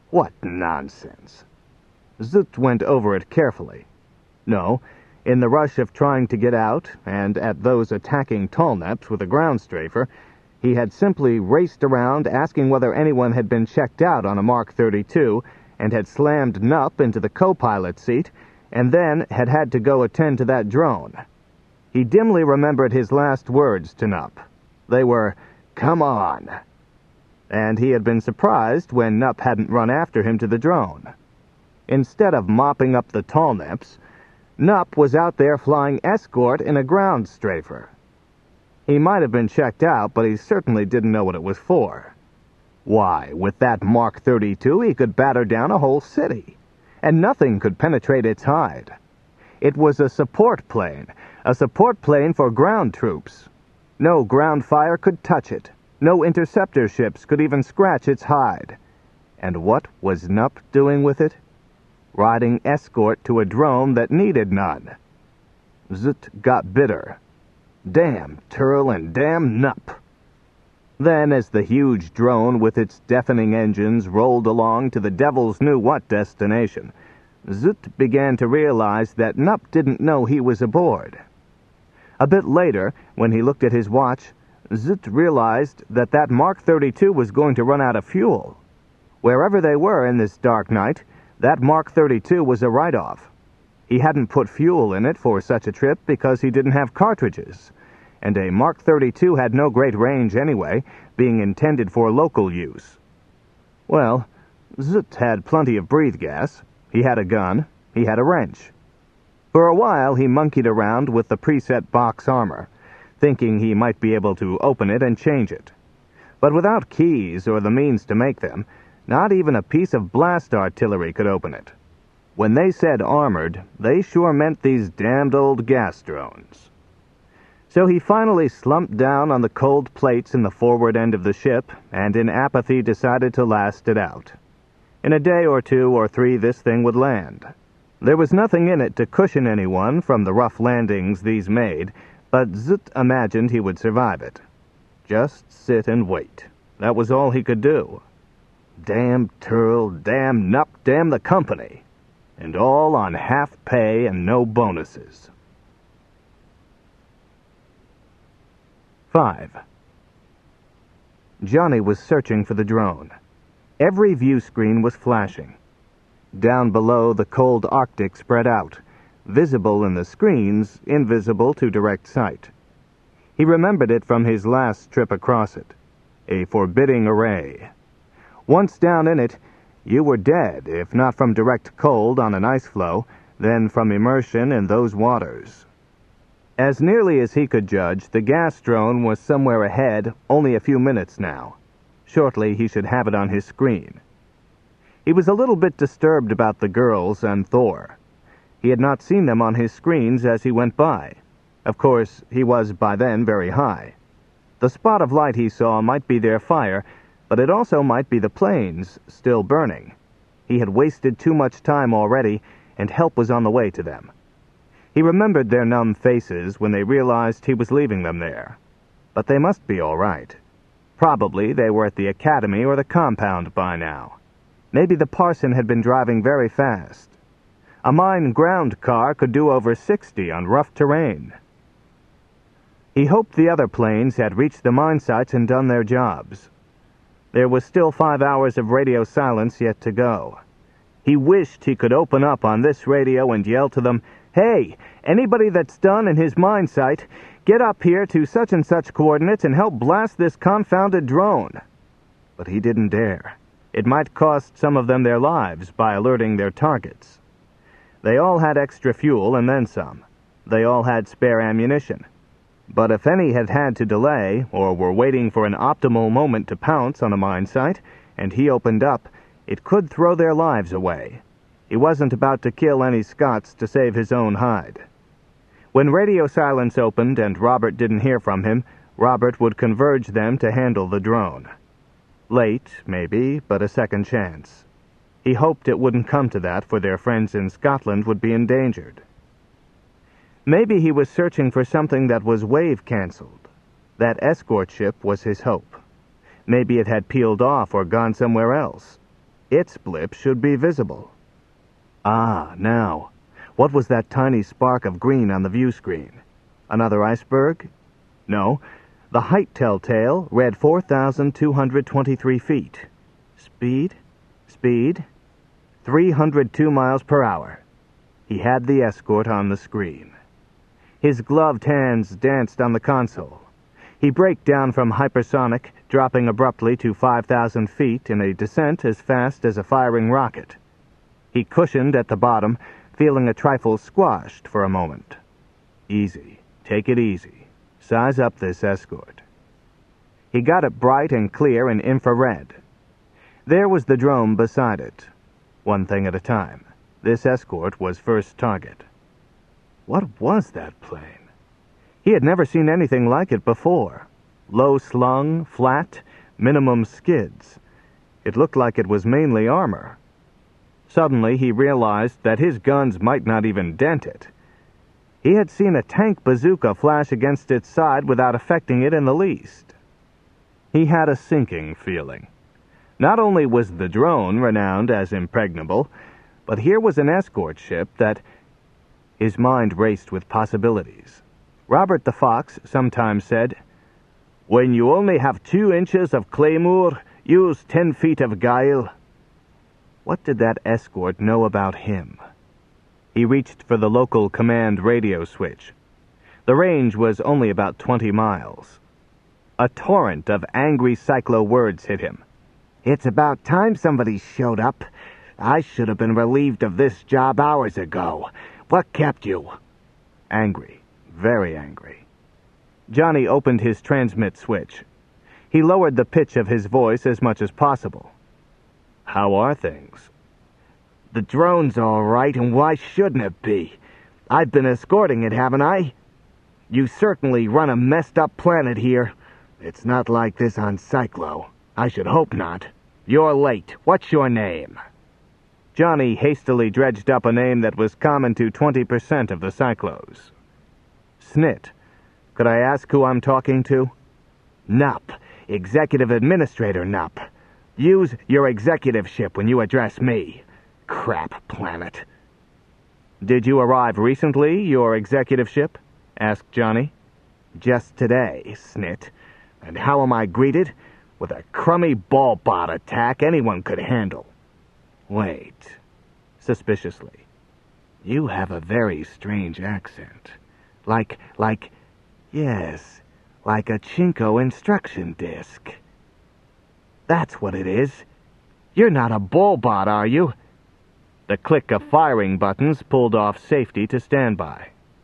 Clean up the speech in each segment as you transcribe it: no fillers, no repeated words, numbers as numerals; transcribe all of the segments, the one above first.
What nonsense. Zoot went over it carefully. No, in the rush of trying to get out, and at those attacking Tallneps with a ground strafer, he had simply raced around asking whether anyone had been checked out on a Mark 32 and had slammed Nup into the co-pilot seat and then had had to go attend to that drone. He dimly remembered his last words to Nup. They were, "Come on." And he had been surprised when Nup hadn't run after him to the drone. Instead of mopping up the Tallneps, Nup was out there flying escort in a ground strafer. He might have been checked out, but he certainly didn't know what it was for. Why, with that Mark 32, he could batter down a whole city, and nothing could penetrate its hide. It was a support plane for ground troops. No ground fire could touch it. No interceptor ships could even scratch its hide. And what was Nup doing with it? Riding escort to a drone that needed none. Zoot got bitter. Damn Turl and damn Nup. Then, as the huge drone with its deafening engines rolled along to the devil's knew what destination, Zoot began to realize that Nup didn't know he was aboard. A bit later, when he looked at his watch, Zoot realized that that Mark 32 was going to run out of fuel. Wherever they were in this dark night, that Mark 32 was a write-off. He hadn't put fuel in it for such a trip because he didn't have cartridges, and a Mark 32 had no great range anyway, being intended for local use. Well, Zoot had plenty of breathe gas. He had a gun. He had a wrench. For a while, he monkeyed around with the preset box armor, thinking he might be able to open it and change it. But without keys or the means to make them, not even a piece of blast artillery could open it. When they said armored, they sure meant these damned old gas drones. So he finally slumped down on the cold plates in the forward end of the ship, and in apathy decided to last it out. In a day or 2 or 3 this thing would land. There was nothing in it to cushion anyone from the rough landings these made, but Zoot imagined he would survive it. Just sit and wait. That was all he could do. Damn Turl, damn Nup, damn the company. And all on half pay and no bonuses. 5. Johnny was searching for the drone. Every view screen was flashing. Down below, the cold Arctic spread out, visible in the screens, invisible to direct sight. He remembered it from his last trip across it. A forbidding array. Once down in it, you were dead, if not from direct cold on an ice floe, then from immersion in those waters. As nearly as he could judge, the gas drone was somewhere ahead, only a few minutes now. Shortly, he should have it on his screen. He was a little bit disturbed about the girls and Thor. He had not seen them on his screens as he went by. Of course, he was by then very high. The spot of light he saw might be their fire, but it also might be the planes still burning. He had wasted too much time already, and help was on the way to them. He remembered their numb faces when they realized he was leaving them there. But they must be all right. Probably they were at the academy or the compound by now. Maybe the parson had been driving very fast. A mine ground car could do over 60 on rough terrain. He hoped the other planes had reached the mine sites and done their jobs. There was still 5 hours of radio silence yet to go. He wished he could open up on this radio and yell to them, "Hey, anybody that's done in his mine site, get up here to such and such coordinates and help blast this confounded drone." But he didn't dare. It might cost some of them their lives by alerting their targets. They all had extra fuel and then some. They all had spare ammunition. But if any had had to delay, or were waiting for an optimal moment to pounce on a mine site, and he opened up, it could throw their lives away. He wasn't about to kill any Scots to save his own hide. When radio silence opened and Robert didn't hear from him, Robert would converge them to handle the drone. Late, maybe, but a second chance. He hoped it wouldn't come to that, for their friends in Scotland would be endangered. Maybe he was searching for something that was wave-cancelled. That escort ship was his hope. Maybe it had peeled off or gone somewhere else. Its blip should be visible. Ah, now. What was that tiny spark of green on the view screen? Another iceberg? No. The height telltale read 4,223 feet. Speed? 302 miles per hour. He had the escort on the screen. His gloved hands danced on the console. He braked down from hypersonic, dropping abruptly to 5,000 feet in a descent as fast as a firing rocket. He cushioned at the bottom, feeling a trifle squashed for a moment. Easy. Take it easy. Size up this escort. He got it bright and clear in infrared. There was the drone beside it. One thing at a time. This escort was first target. What was that plane? He had never seen anything like it before. Low-slung, flat, minimum skids. It looked like it was mainly armor. Suddenly he realized that his guns might not even dent it. He had seen a tank bazooka flash against its side without affecting it in the least. He had a sinking feeling. Not only was the drone renowned as impregnable, but here was an escort ship that... His mind raced with possibilities. Robert the Fox sometimes said, "When you only have 2 inches of claymore, use 10 feet of guile." What did that escort know about him? He reached for the local command radio switch. The range was only about 20 miles. A torrent of angry cyclo words hit him. "It's about time somebody showed up. I should have been relieved of this job hours ago. What kept you?" Angry. Very angry. Johnny opened his transmit switch. He lowered the pitch of his voice as much as possible. "How are things?" "The drone's all right, and why shouldn't it be? I've been escorting it, haven't I? You certainly run a messed-up planet here. It's not like this on Cyclo. I should hope not. You're late. What's your name?" Johnny hastily dredged up a name that was common to 20% of the Cyclos. "Snit. Could I ask who I'm talking to?" "Nup. Executive Administrator Nup. Use your executive ship when you address me. Crap planet." "Did you arrive recently, your executive ship?" asked Johnny. "Just today, Snit. And how am I greeted? With a crummy ball-bot attack anyone could handle." "Wait." Suspiciously. "You have a very strange accent. Yes, like a Chinko instruction disc." "That's what it is. You're not a ball-bot, are you?" The click of firing buttons pulled off safety to standby.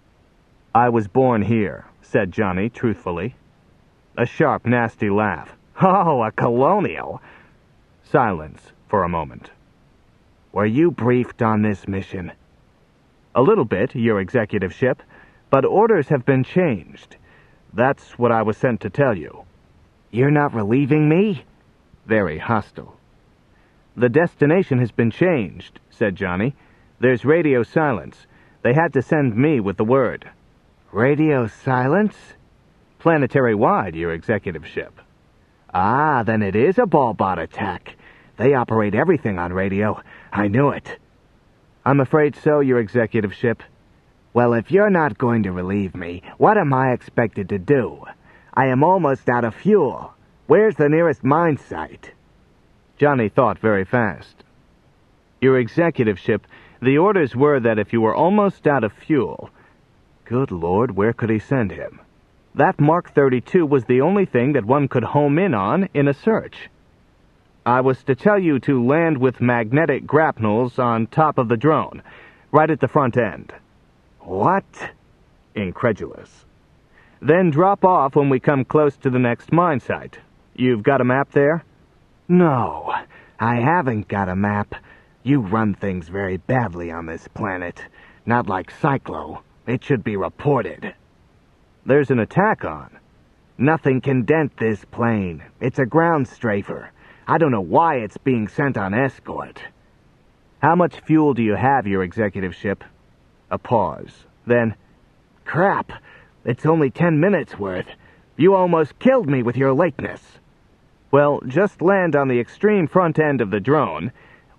"I was born here," said Johnny truthfully. A sharp, nasty laugh. "Oh, a colonial." Silence for a moment. "Were you briefed on this mission?" "A little bit, your executive ship, but orders have been changed. That's what I was sent to tell you." "You're not relieving me?" Very hostile. "The destination has been changed," said Johnny. "There's radio silence. They had to send me with the word." "Radio silence?" "Planetary-wide, your executive ship." "Ah, then it is a ball-bot attack. They operate everything on radio. I knew it." "I'm afraid so, your executive ship." "Well, if you're not going to relieve me, what am I expected to do? I am almost out of fuel. Where's the nearest mine site?" Johnny thought very fast. "Your executive ship, the orders were that if you were almost out of fuel..." Good Lord, where could he send him? That Mark 32 was the only thing that one could home in on in a search. "I was to tell you to land with magnetic grapnels on top of the drone, right at the front end." "What?" Incredulous. "Then drop off when we come close to the next mine site. You've got a map there?" "No, I haven't got a map. You run things very badly on this planet. Not like Cyclo. It should be reported." "There's an attack on." "Nothing can dent this plane. It's a ground strafer. I don't know why it's being sent on escort." "How much fuel do you have, your executive ship?" A pause. Then, "Crap! It's only 10 minutes worth. You almost killed me with your lateness." "Well, just land on the extreme front end of the drone,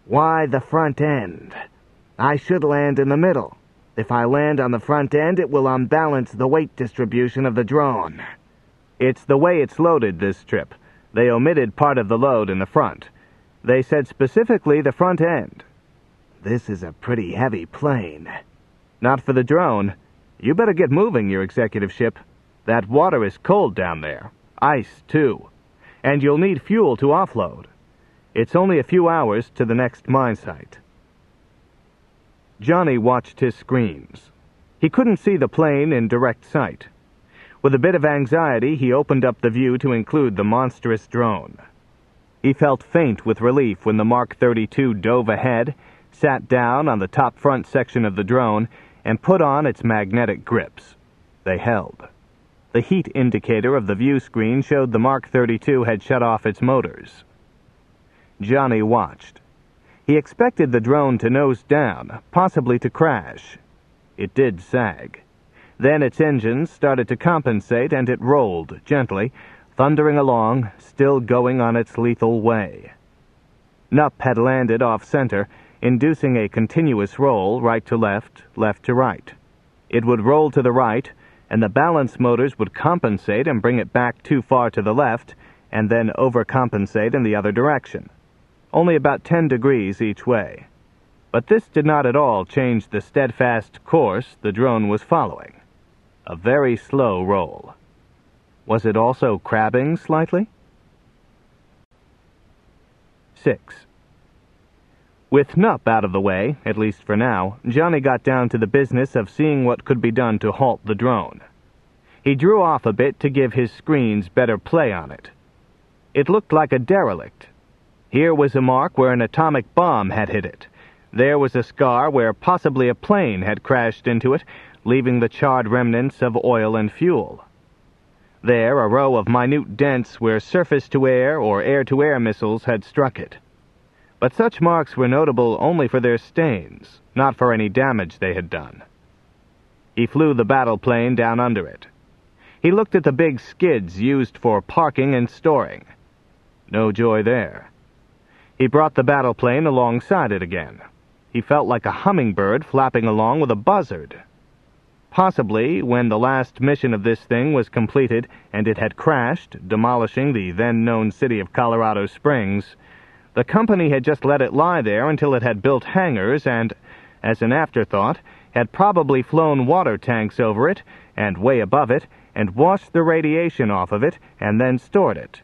Why the front end? I should land in the middle. If I land on the front end, it will unbalance the weight distribution of the drone. It's the way it's loaded this trip. They omitted part of the load in the front. They said specifically the front end. This is a pretty heavy plane. Not for the drone. You better get moving, your executive ship. That water is cold down there. Ice, too. And you'll need fuel to offload. It's only a few hours to the next mine site. Johnny watched his screens. He couldn't see the plane in direct sight. With a bit of anxiety, he opened up the view to include the monstrous drone. He felt faint with relief when the Mark 32 dove ahead, sat down on the top front section of the drone, and put on its magnetic grips. They held. The heat indicator of the view screen showed the Mark 32 had shut off its motors. Johnny watched. He expected the drone to nose down, possibly to crash. It did sag. Then its engines started to compensate, and it rolled gently, thundering along, still going on its lethal way. Nup had landed off-center, inducing a continuous roll right to left to right. It would roll to the right, and the balance motors would compensate and bring it back too far to the left, and then overcompensate in the other direction. Only about 10 degrees each way. But this did not at all change the steadfast course the drone was following. A very slow roll. Was it also crabbing slightly? 6. With Nup out of the way, at least for now, Johnny got down to the business of seeing what could be done to halt the drone. He drew off a bit to give his screens better play on it. It looked like a derelict. Here was a mark where an atomic bomb had hit it. There was a scar where possibly a plane had crashed into it, leaving the charred remnants of oil and fuel. There, a row of minute dents where surface-to-air or air-to-air missiles had struck it. But such marks were notable only for their stains, not for any damage they had done. He flew the battle plane down under it. He looked at the big skids used for parking and storing. No joy there. He brought the battle plane alongside it again. He felt like a hummingbird flapping along with a buzzard. Possibly, when the last mission of this thing was completed and it had crashed, demolishing the then-known city of Colorado Springs, the company had just let it lie there until it had built hangars and, as an afterthought, had probably flown water tanks over it and way above it and washed the radiation off of it and then stored it.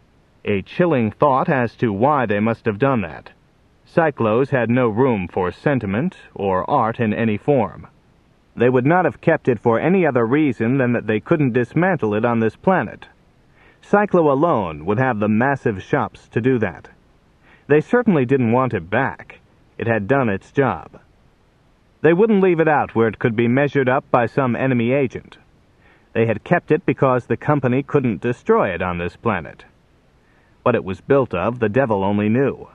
A chilling thought as to why they must have done that. Cyclos had no room for sentiment or art in any form. They would not have kept it for any other reason than that they couldn't dismantle it on this planet. Cyclo alone would have the massive shops to do that. They certainly didn't want it back. It had done its job. They wouldn't leave it out where it could be measured up by some enemy agent. They had kept it because the company couldn't destroy it on this planet. What it was built of, the devil only knew.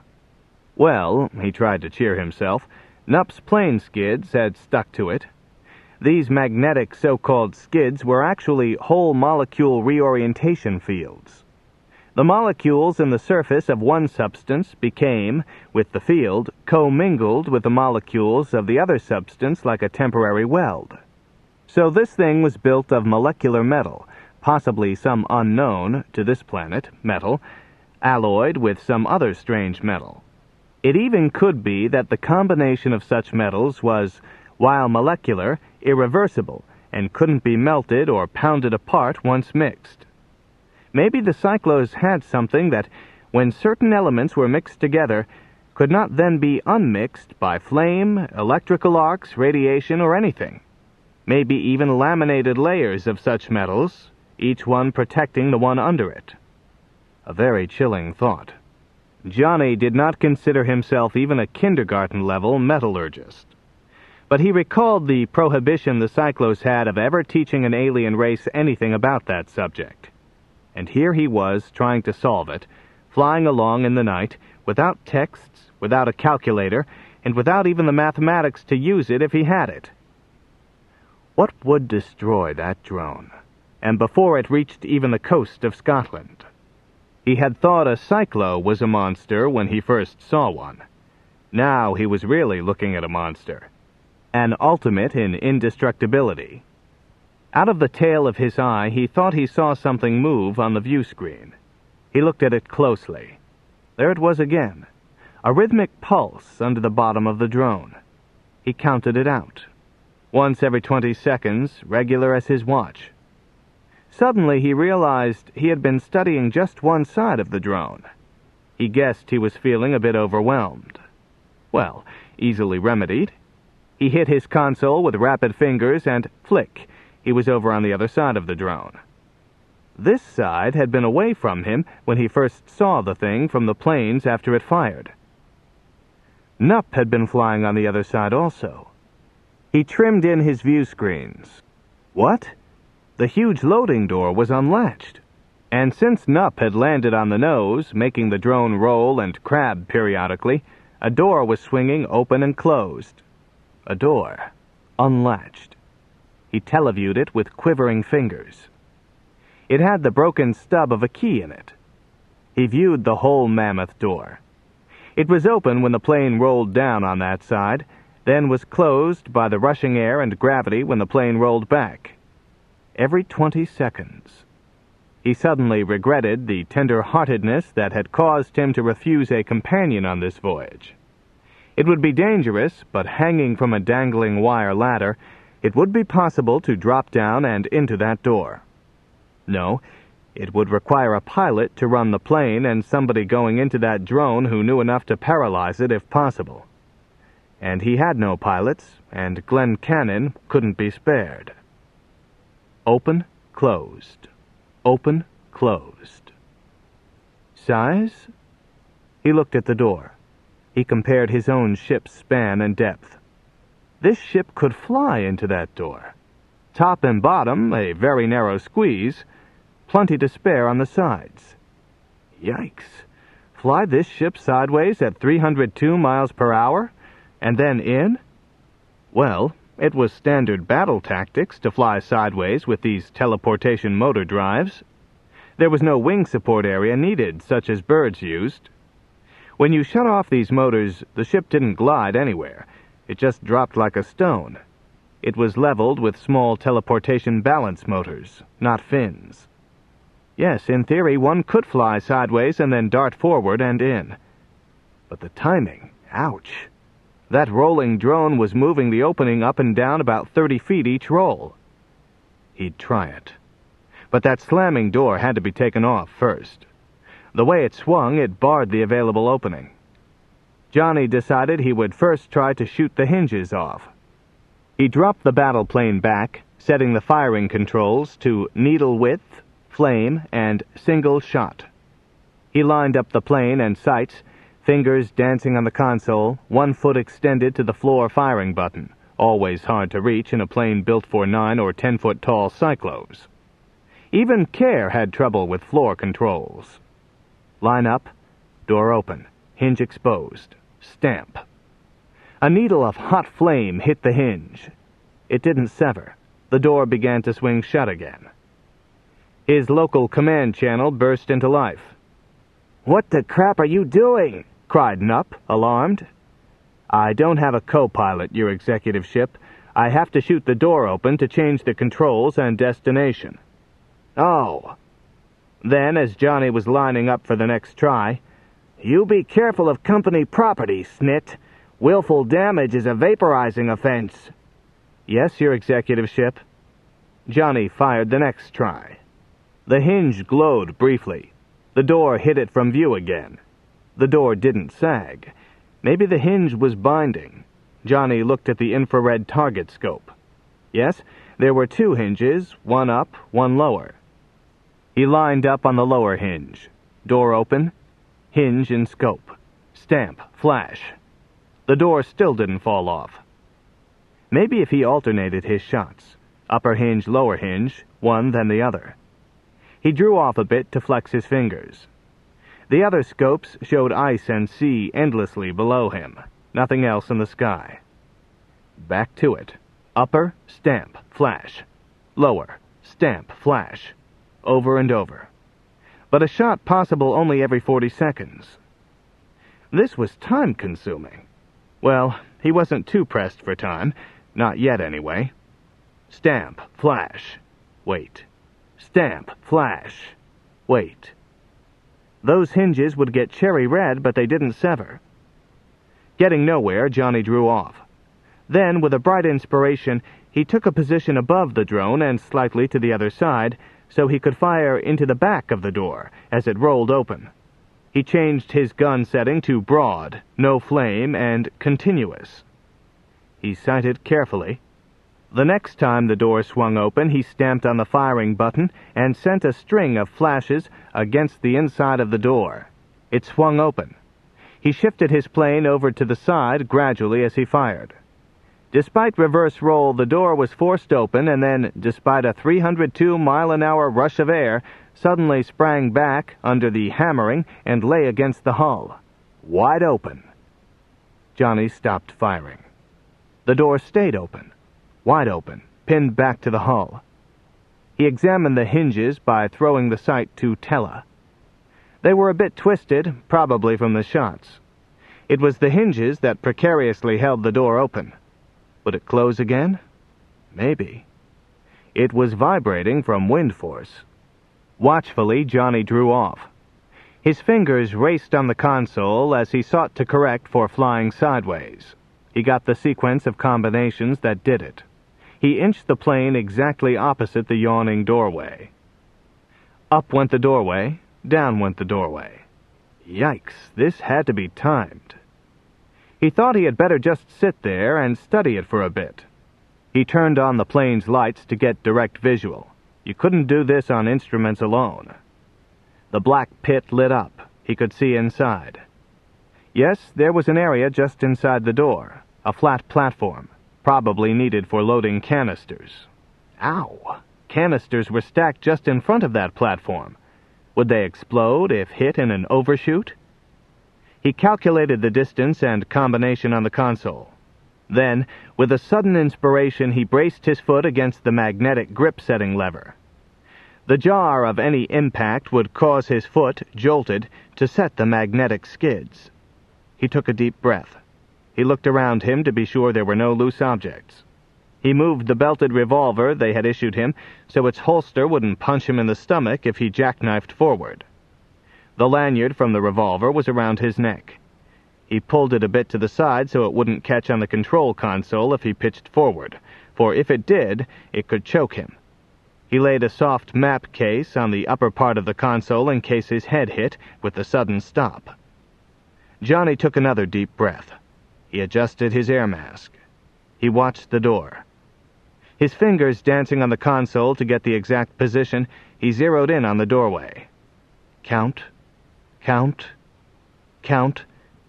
Well, he tried to cheer himself, Nup's plane skids had stuck to it. These magnetic so-called skids were actually whole molecule reorientation fields. The molecules in the surface of one substance became, with the field, commingled with the molecules of the other substance like a temporary weld. So this thing was built of molecular metal, possibly some unknown, to this planet, metal, alloyed with some other strange metal. It even could be that the combination of such metals was, while molecular, irreversible, and couldn't be melted or pounded apart once mixed. Maybe the Cyclos had something that, when certain elements were mixed together, could not then be unmixed by flame, electrical arcs, radiation, or anything. Maybe even laminated layers of such metals, each one protecting the one under it. A very chilling thought. Johnny did not consider himself even a kindergarten-level metallurgist. But he recalled the prohibition the Cyclos had of ever teaching an alien race anything about that subject. And here he was trying to solve it, flying along in the night, without texts, without a calculator, and without even the mathematics to use it if he had it. What would destroy that drone? And before it reached even the coast of Scotland? He had thought a Cyclo was a monster when he first saw one. Now he was really looking at a monster. An ultimate in indestructibility. Out of the tail of his eye, he thought he saw something move on the view screen. He looked at it closely. There it was again, a rhythmic pulse under the bottom of the drone. He counted it out. Once every 20 seconds, regular as his watch. Suddenly he realized he had been studying just one side of the drone. He guessed he was feeling a bit overwhelmed. Well, easily remedied. He hit his console with rapid fingers and, flick, he was over on the other side of the drone. This side had been away from him when he first saw the thing from the planes after it fired. Nup had been flying on the other side also. He trimmed in his view screens. What? The huge loading door was unlatched. And since Nup had landed on the nose, making the drone roll and crab periodically, a door was swinging open and closed. A door, unlatched. He televiewed it with quivering fingers. It had the broken stub of a key in it. He viewed the whole mammoth door. It was open when the plane rolled down on that side, then was closed by the rushing air and gravity when the plane rolled back. Every 20 seconds. He suddenly regretted the tender-heartedness that had caused him to refuse a companion on this voyage. It would be dangerous, but hanging from a dangling wire ladder, it would be possible to drop down and into that door. No, it would require a pilot to run the plane and somebody going into that drone who knew enough to paralyze it if possible. And he had no pilots, and Glenn Cannon couldn't be spared. Open, closed. Open, closed. Size? He looked at the door. He compared his own ship's span and depth. This ship could fly into that door. Top and bottom, a very narrow squeeze, plenty to spare on the sides. Yikes. Fly this ship sideways at 302 miles per hour, and then in? Well, it was standard battle tactics to fly sideways with these teleportation motor drives. There was no wing support area needed, such as birds used. When you shut off these motors, the ship didn't glide anywhere. It just dropped like a stone. It was leveled with small teleportation balance motors, not fins. Yes, in theory, one could fly sideways and then dart forward and in. But the timing, ouch. That rolling drone was moving the opening up and down about 30 feet each roll. He'd try it. But that slamming door had to be taken off first. The way it swung, it barred the available opening. Johnny decided he would first try to shoot the hinges off. He dropped the battle plane back, setting the firing controls to needle width, flame, and single shot. He lined up the plane and sights, fingers dancing on the console, one foot extended to the floor firing button, always hard to reach in a plane built for 9 or 10-foot tall cyclos. Even Care had trouble with floor controls. Line up, door open, hinge exposed, stamp. A needle of hot flame hit the hinge. It didn't sever. The door began to swing shut again. His local command channel burst into life. "What the crap are you doing?" cried Nup, alarmed. "I don't have a co-pilot, your executive ship. I have to shoot the door open to change the controls and destination." "Oh." Then, as Johnny was lining up for the next try, "You be careful of company property, Snit. Willful damage is a vaporizing offense." "Yes, your executive ship." Johnny fired the next try. The hinge glowed briefly. The door hid it from view again. The door didn't sag. Maybe the hinge was binding. Johnny looked at the infrared target scope. Yes, there were 2 hinges, one up, one lower. He lined up on the lower hinge. Door open, hinge in scope. Stamp, flash. The door still didn't fall off. Maybe if he alternated his shots, upper hinge, lower hinge, one then the other. He drew off a bit to flex his fingers. The other scopes showed ice and sea endlessly below him, nothing else in the sky. Back to it. Upper, stamp, flash. Lower, stamp, flash. Over and over. But a shot possible only every 40 seconds. This was time-consuming. Well, he wasn't too pressed for time. Not yet, anyway. Stamp, flash. Wait. Stamp, flash. Wait. Those hinges would get cherry red, but they didn't sever. Getting nowhere, Johnny drew off. Then, with a bright inspiration, he took a position above the drone and slightly to the other side, so he could fire into the back of the door as it rolled open. He changed his gun setting to broad, no flame, and continuous. He sighted carefully. The next time the door swung open, he stamped on the firing button and sent a string of flashes against the inside of the door. It swung open. He shifted his plane over to the side gradually as he fired. Despite reverse roll, the door was forced open and then, despite a 302-mile-an-hour rush of air, suddenly sprang back under the hammering and lay against the hull. Wide open. Johnny stopped firing. The door stayed open. Wide open, pinned back to the hull. He examined the hinges by throwing the sight to Tella. They were a bit twisted, probably from the shots. It was the hinges that precariously held the door open. Would it close again? Maybe. It was vibrating from wind force. Watchfully, Johnny drew off. His fingers raced on the console as he sought to correct for flying sideways. He got the sequence of combinations that did it. He inched the plane exactly opposite the yawning doorway. Up went the doorway, down went the doorway. Yikes, this had to be timed. He thought he had better just sit there and study it for a bit. He turned on the plane's lights to get direct visual. You couldn't do this on instruments alone. The black pit lit up. He could see inside. Yes, there was an area just inside the door, a flat platform, probably needed for loading canisters. Ow! Canisters were stacked just in front of that platform. Would they explode if hit in an overshoot? He calculated the distance and combination on the console. Then, with a sudden inspiration, he braced his foot against the magnetic grip-setting lever. The jar of any impact would cause his foot, jolted, to set the magnetic skids. He took a deep breath. He looked around him to be sure there were no loose objects. He moved the belted revolver they had issued him so its holster wouldn't punch him in the stomach if he jackknifed forward. The lanyard from the revolver was around his neck. He pulled it a bit to the side so it wouldn't catch on the control console if he pitched forward, for if it did, it could choke him. He laid a soft map case on the upper part of the console in case his head hit with the sudden stop. Johnny took another deep breath. He adjusted his air mask. He watched the door. His fingers dancing on the console to get the exact position, he zeroed in on the doorway. Count. Count. Count.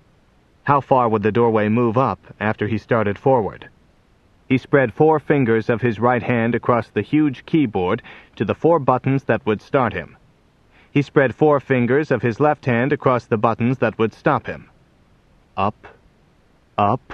How far would the doorway move up after he started forward? He spread 4 fingers of his right hand across the huge keyboard to the 4 buttons that would start him. He spread 4 fingers of his left hand across the buttons that would stop him. Up. Up.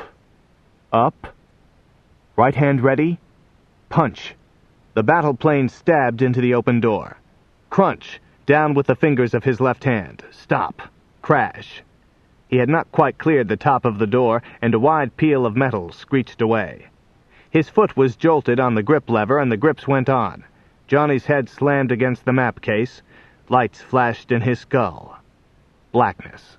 Up. Right hand ready. Punch. The battle plane stabbed into the open door. Crunch. Down with the fingers of his left hand. Stop. Crash. He had not quite cleared the top of the door, and a wide peal of metal screeched away. His foot was jolted on the grip lever, and the grips went on. Johnny's head slammed against the map case. Lights flashed in his skull. Blackness.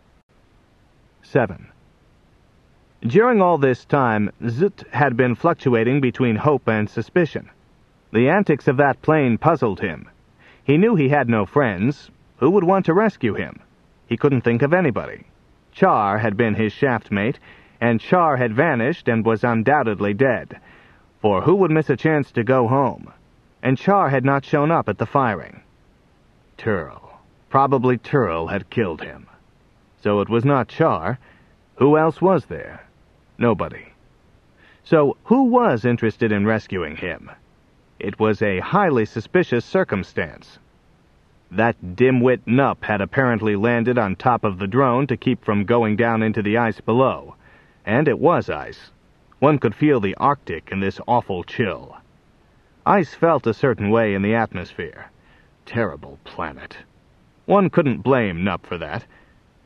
7. During all this time, Zut had been fluctuating between hope and suspicion. The antics of that plane puzzled him. He knew he had no friends. Who would want to rescue him? He couldn't think of anybody. Char had been his shaft mate, and Char had vanished and was undoubtedly dead. For who would miss a chance to go home? And Char had not shown up at the firing. Turl. Probably Turl had killed him. So it was not Char. Who else was there? Nobody. So who was interested in rescuing him? It was a highly suspicious circumstance. That dimwit Nup had apparently landed on top of the drone to keep from going down into the ice below. And it was ice. One could feel the Arctic in this awful chill. Ice felt a certain way in the atmosphere. Terrible planet. One couldn't blame Nup for that.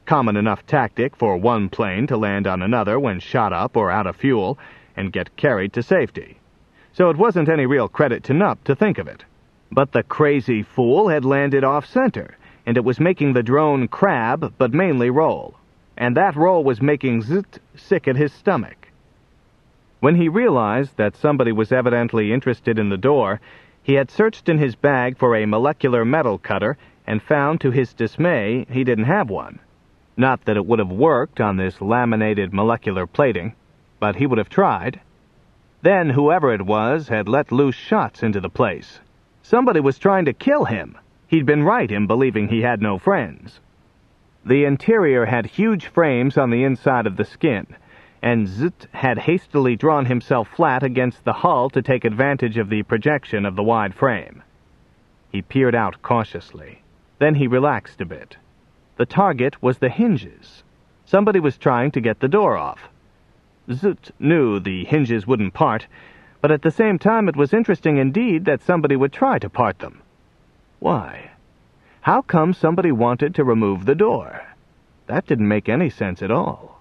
common enough tactic for one plane to land on another when shot up or out of fuel and get carried to safety. So it wasn't any real credit to Nup to think of it. But the crazy fool had landed off-center, and it was making the drone crab, but mainly roll. And that roll was making Zut sick at his stomach. When he realized that somebody was evidently interested in the door, he had searched in his bag for a molecular metal cutter and found, to his dismay, he didn't have one. Not that it would have worked on this laminated molecular plating, but he would have tried. Then whoever it was had let loose shots into the place. Somebody was trying to kill him. He'd been right in believing he had no friends. The interior had huge frames on the inside of the skin, and Zut had hastily drawn himself flat against the hull to take advantage of the projection of the wide frame. He peered out cautiously. Then he relaxed a bit. The target was the hinges. Somebody was trying to get the door off. Zut knew the hinges wouldn't part, but at the same time it was interesting indeed that somebody would try to part them. Why? How come somebody wanted to remove the door? That didn't make any sense at all.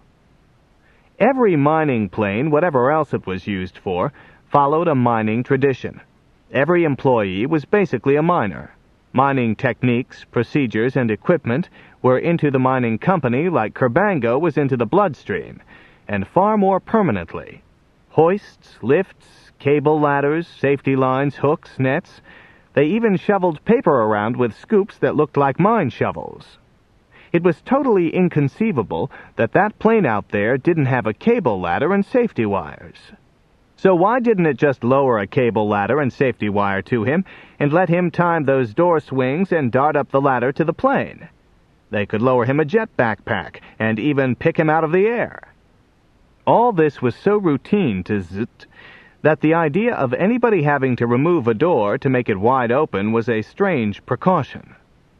Every mining plane, whatever else it was used for, followed a mining tradition. Every employee was basically a miner. Mining techniques, procedures, and equipment were into the mining company like Kerbango was into the bloodstream, and far more permanently. Hoists, lifts, cable ladders, safety lines, hooks, nets. They even shoveled paper around with scoops that looked like mine shovels. It was totally inconceivable that that plane out there didn't have a cable ladder and safety wires. So why didn't it just lower a cable ladder and safety wire to him and let him time those door swings and dart up the ladder to the plane? They could lower him a jet backpack and even pick him out of the air. All this was so routine to Zut that the idea of anybody having to remove a door to make it wide open was a strange precaution.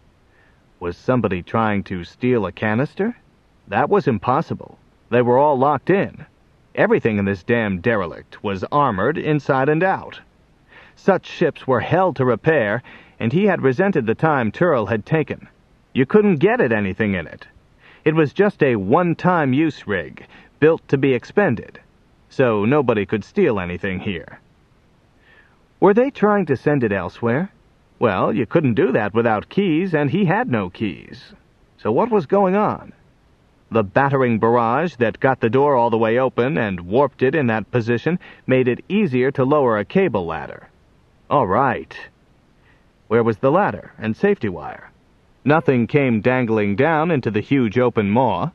Was somebody trying to steal a canister? That was impossible. They were all locked in. Everything in this damn derelict was armored inside and out. Such ships were hell to repair, and he had resented the time Turl had taken. You couldn't get at anything in it. It was just a one-time use rig, built to be expended, so nobody could steal anything here. Were they trying to send it elsewhere? Well, you couldn't do that without keys, and he had no keys. So what was going on? The battering barrage that got the door all the way open and warped it in that position made it easier to lower a cable ladder. All right. Where was the ladder and safety wire? Nothing came dangling down into the huge open maw.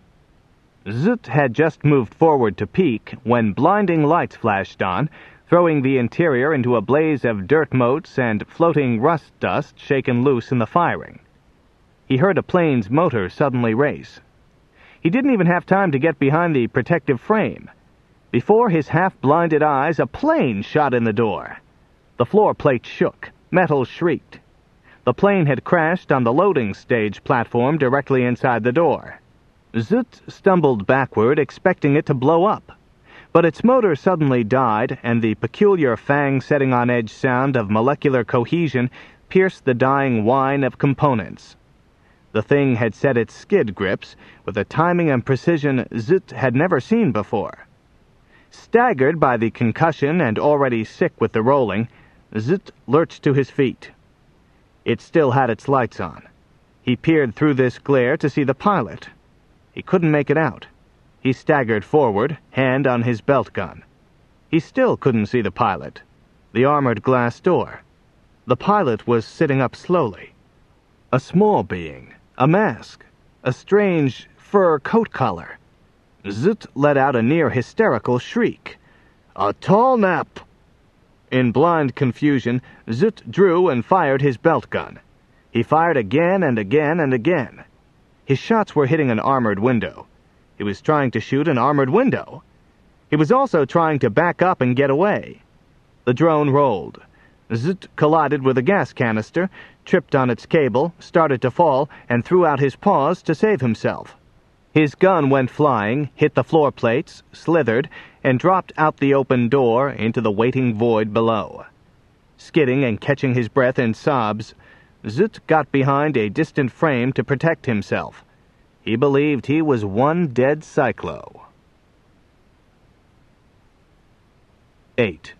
Zut had just moved forward to peek when blinding lights flashed on, throwing the interior into a blaze of dirt motes and floating rust dust shaken loose in the firing. He heard a plane's motor suddenly race. He didn't even have time to get behind the protective frame. Before his half-blinded eyes, a plane shot in the door. The floor plate shook. Metal shrieked. The plane had crashed on the loading stage platform directly inside the door. Zut stumbled backward, expecting it to blow up. But its motor suddenly died, and the peculiar fang-setting-on-edge sound of molecular cohesion pierced the dying whine of components. The thing had set its skid grips with a timing and precision Zut had never seen before. Staggered by the concussion and already sick with the rolling, Zut lurched to his feet. It still had its lights on. He peered through this glare to see the pilot. He couldn't make it out. He staggered forward, hand on his belt gun. He still couldn't see the pilot. The armored glass door. The pilot was sitting up slowly. A small being. A mask. A strange fur coat collar. Zut let out a near-hysterical shriek. A tall nap! In blind confusion, Zut drew and fired his belt gun. He fired again and again and again. His shots were hitting an armored window. He was trying to shoot an armored window. He was also trying to back up and get away. The drone rolled. Zut collided with a gas canister, tripped on its cable, started to fall, and threw out his paws to save himself. His gun went flying, hit the floor plates, slithered, and dropped out the open door into the waiting void below. Skidding and catching his breath in sobs, Zut got behind a distant frame to protect himself. He believed he was one dead cyclo. 8.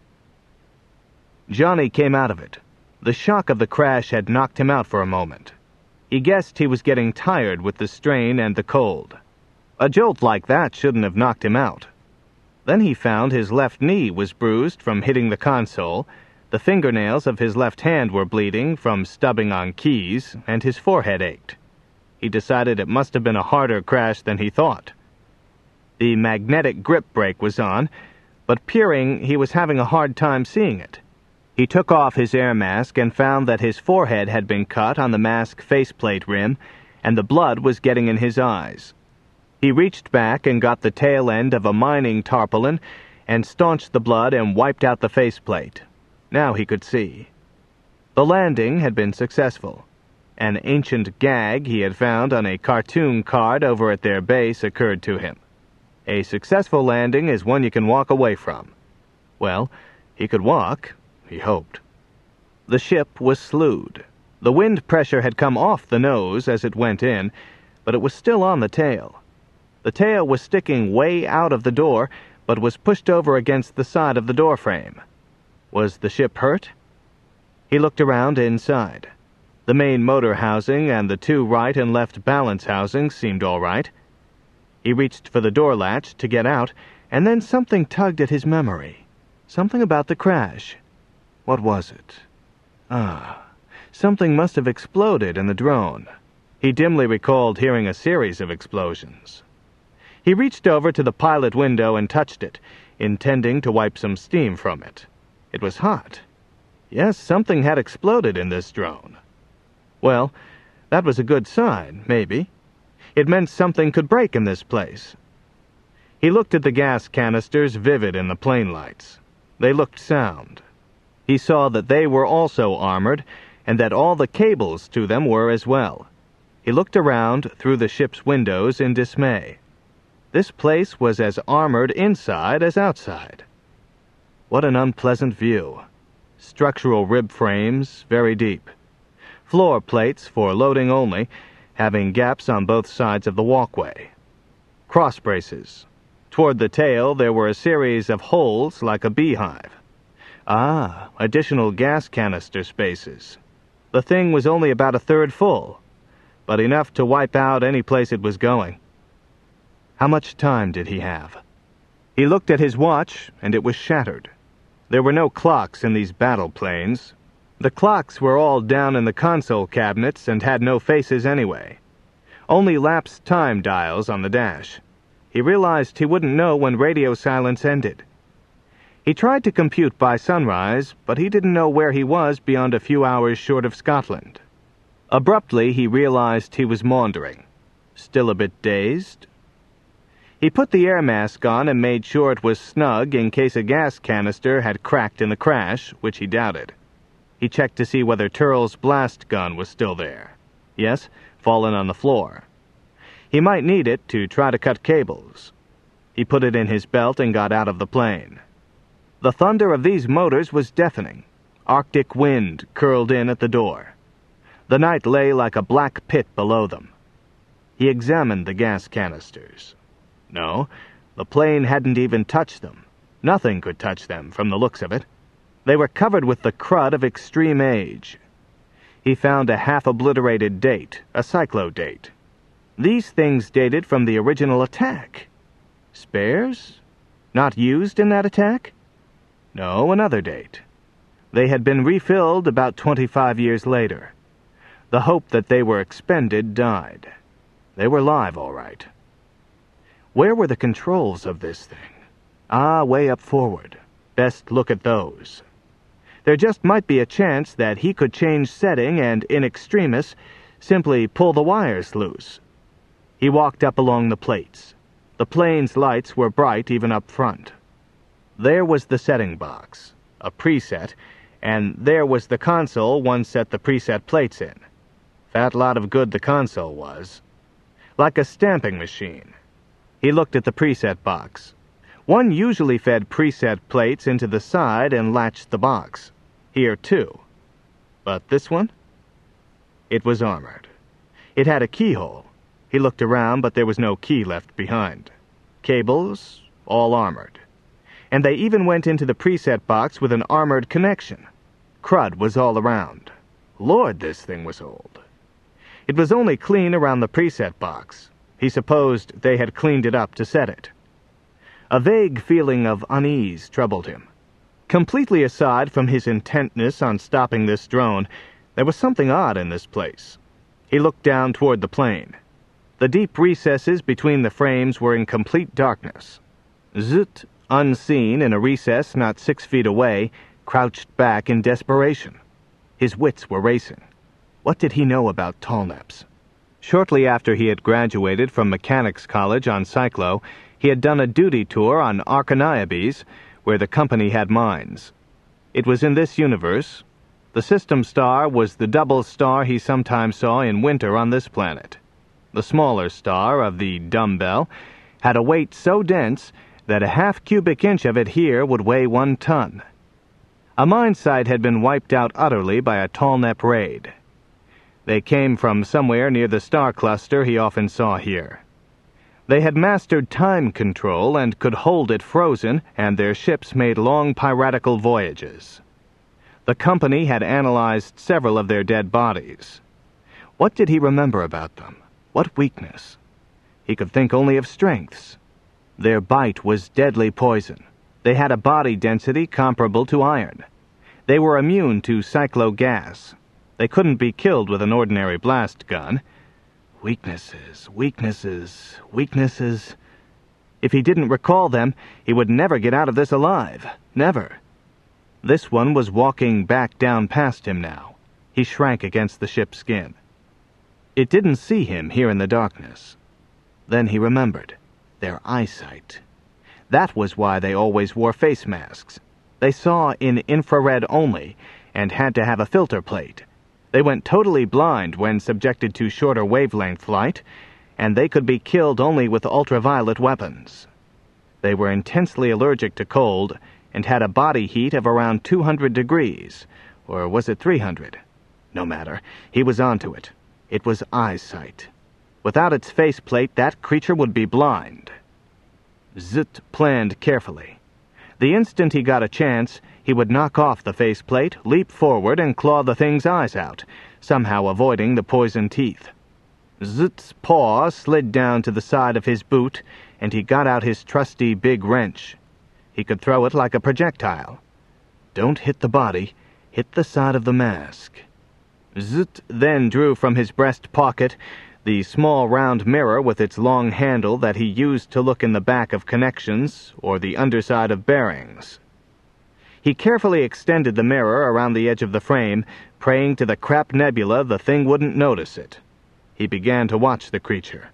Johnny came out of it. The shock of the crash had knocked him out for a moment. He guessed he was getting tired with the strain and the cold. A jolt like that shouldn't have knocked him out. Then he found his left knee was bruised from hitting the console, the fingernails of his left hand were bleeding from stubbing on keys, and his forehead ached. He decided it must have been a harder crash than he thought. The magnetic grip brake was on, but peering, he was having a hard time seeing it. He took off his air mask and found that his forehead had been cut on the mask faceplate rim, and the blood was getting in his eyes. He reached back and got the tail end of a mining tarpaulin and staunched the blood and wiped out the faceplate. Now he could see. The landing had been successful. An ancient gag he had found on a cartoon card over at their base occurred to him. A successful landing is one you can walk away from. Well, he could walk, he hoped. The ship was slewed. The wind pressure had come off the nose as it went in, but it was still on the tail. The tail was sticking way out of the door, but was pushed over against the side of the door frame. Was the ship hurt? He looked around inside. The main motor housing and the two right and left balance housings seemed all right. He reached for the door latch to get out, and then something tugged at his memory. Something about the crash. What was it? Something must have exploded in the drone. He dimly recalled hearing a series of explosions. He reached over to the pilot window and touched it, intending to wipe some steam from it. It was hot. Yes, something had exploded in this drone. Well, that was a good sign, maybe. It meant something could break in this place. He looked at the gas canisters vivid in the plane lights. They looked sound. He saw that they were also armored, and that all the cables to them were as well. He looked around through the ship's windows in dismay. This place was as armored inside as outside. What an unpleasant view. Structural rib frames, very deep. Floor plates for loading only, having gaps on both sides of the walkway. Cross braces. Toward the tail there were a series of holes like a beehive. Additional gas canister spaces. The thing was only about a third full, but enough to wipe out any place it was going. How much time did he have? He looked at his watch, and it was shattered. There were no clocks in these battle planes. The clocks were all down in the console cabinets and had no faces anyway. Only lapsed time dials on the dash. He realized he wouldn't know when radio silence ended. He tried to compute by sunrise, but he didn't know where he was beyond a few hours short of Scotland. Abruptly, he realized he was maundering. Still a bit dazed. He put the air mask on and made sure it was snug in case a gas canister had cracked in the crash, which he doubted. He checked to see whether Turl's blast gun was still there. Yes, fallen on the floor. He might need it to try to cut cables. He put it in his belt and got out of the plane. The thunder of these motors was deafening. Arctic wind curled in at the door. The night lay like a black pit below them. He examined the gas canisters. No, the plane hadn't even touched them. Nothing could touch them from the looks of it. They were covered with the crud of extreme age. He found a half-obliterated date, a cyclo date. These things dated from the original attack. Spares? Not used in that attack? No, another date. They had been refilled about 25 years later. The hope that they were expended died. They were live, all right. Where were the controls of this thing? Way up forward. Best look at those. There just might be a chance that he could change setting and, in extremis, simply pull the wires loose. He walked up along the plates. The plane's lights were bright even up front. There was the setting box, a preset, and there was the console one set the preset plates in. Fat lot of good the console was. Like a stamping machine. He looked at the preset box. One usually fed preset plates into the side and latched the box. Here, too. But this one? It was armored. It had a keyhole. He looked around, but there was no key left behind. Cables, all armored. And they even went into the preset box with an armored connection. Crud was all around. Lord, this thing was old. It was only clean around the preset box. He supposed they had cleaned it up to set it. A vague feeling of unease troubled him. Completely aside from his intentness on stopping this drone, there was something odd in this place. He looked down toward the plane. The deep recesses between the frames were in complete darkness. Zut, unseen in a recess not 6 feet away, crouched back in desperation. His wits were racing. What did he know about Tallneps? Shortly after he had graduated from Mechanics College on Cyclo, he had done a duty tour on Archoniabes, where the company had mines. It was in this universe. The system star was the double star he sometimes saw in winter on this planet. The smaller star of the dumbbell had a weight so dense that a half cubic inch of it here would weigh 1 ton. A mine site had been wiped out utterly by a Tallnep raid. They came from somewhere near the star cluster he often saw here. They had mastered time control and could hold it frozen, and their ships made long piratical voyages. The company had analyzed several of their dead bodies. What did he remember about them? What weakness? He could think only of strengths. Their bite was deadly poison. They had a body density comparable to iron. They were immune to cyclo gas. They couldn't be killed with an ordinary blast gun. Weaknesses, weaknesses, weaknesses. If he didn't recall them, he would never get out of this alive. Never. This one was walking back down past him now. He shrank against the ship's skin. It didn't see him here in the darkness. Then he remembered. Their eyesight. That was why they always wore face masks. They saw in infrared only, and had to have a filter plate. They went totally blind when subjected to shorter wavelength flight, and they could be killed only with ultraviolet weapons. They were intensely allergic to cold, and had a body heat of around 200 degrees, or was it 300? No matter, he was onto it. It was eyesight. Without its faceplate, that creature would be blind. Zut planned carefully. The instant he got a chance, he would knock off the faceplate, leap forward, and claw the thing's eyes out, somehow avoiding the poison teeth. Zut's paw slid down to the side of his boot, and he got out his trusty big wrench. He could throw it like a projectile. Don't hit the body, hit the side of the mask. Zut then drew from his breast pocket the small round mirror with its long handle that he used to look in the back of connections or the underside of bearings. He carefully extended the mirror around the edge of the frame, praying to the crap nebula the thing wouldn't notice it. He began to watch the creature.